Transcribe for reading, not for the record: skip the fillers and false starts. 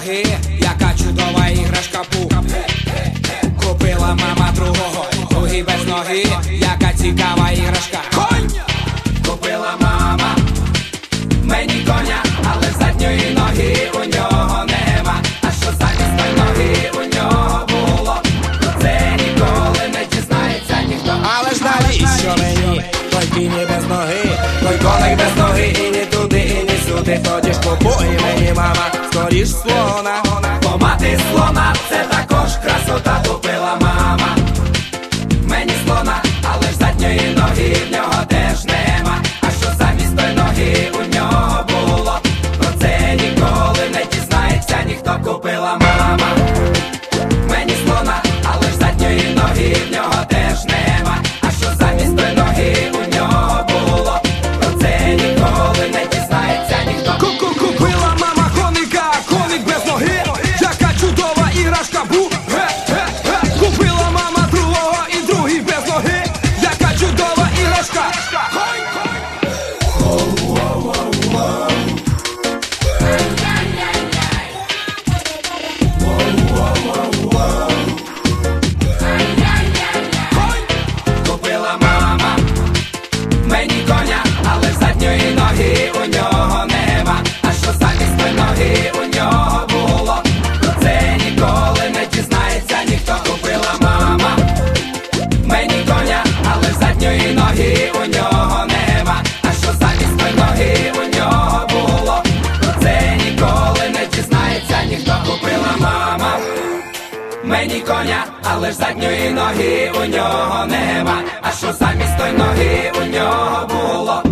ноги, яка чудова іграшка Пух. Купила мама другого, другий без ноги, яка цікава іграшка Конь. Купила мама мені коня, але задньої ноги у нього нема. А що замість той ноги у нього було, це ніколи не дізнається ніхто. Але ж навіщо мені той кінь без ноги, той коник без ноги, і ні туди, і ні сюди. Тоді ж купуй мені, мама, скоріш слона. Бо мати слона — це також красота. Купила мама мені слона, але ж задньої ноги в нього теж нема. А що замість той ноги у нього було, про це ніколи не дізнається ніхто. Купила мама мені слона, але ж задньої ноги в нього теж нема. А що замість той ноги у нього було, про це ніколи не дізнається ніхто. Купила мама коника, коник без ноги, яка чудова іграшка Бу. Купила мама другого, і другий без ноги, яка чудова іграшка Конь. Купила мама мені коня, але задньої ноги у нього нема. А що замість той ноги у нього було, про це ніколи не дізнається ніхто. Купила мама мені коня, але задньої ноги у нього нема. А що замість той ноги у нього було, про це ніколи не дізнається ніхто. Купила мама мені коня, але ж задньої ноги у нього нема. А що замість той ноги у нього було,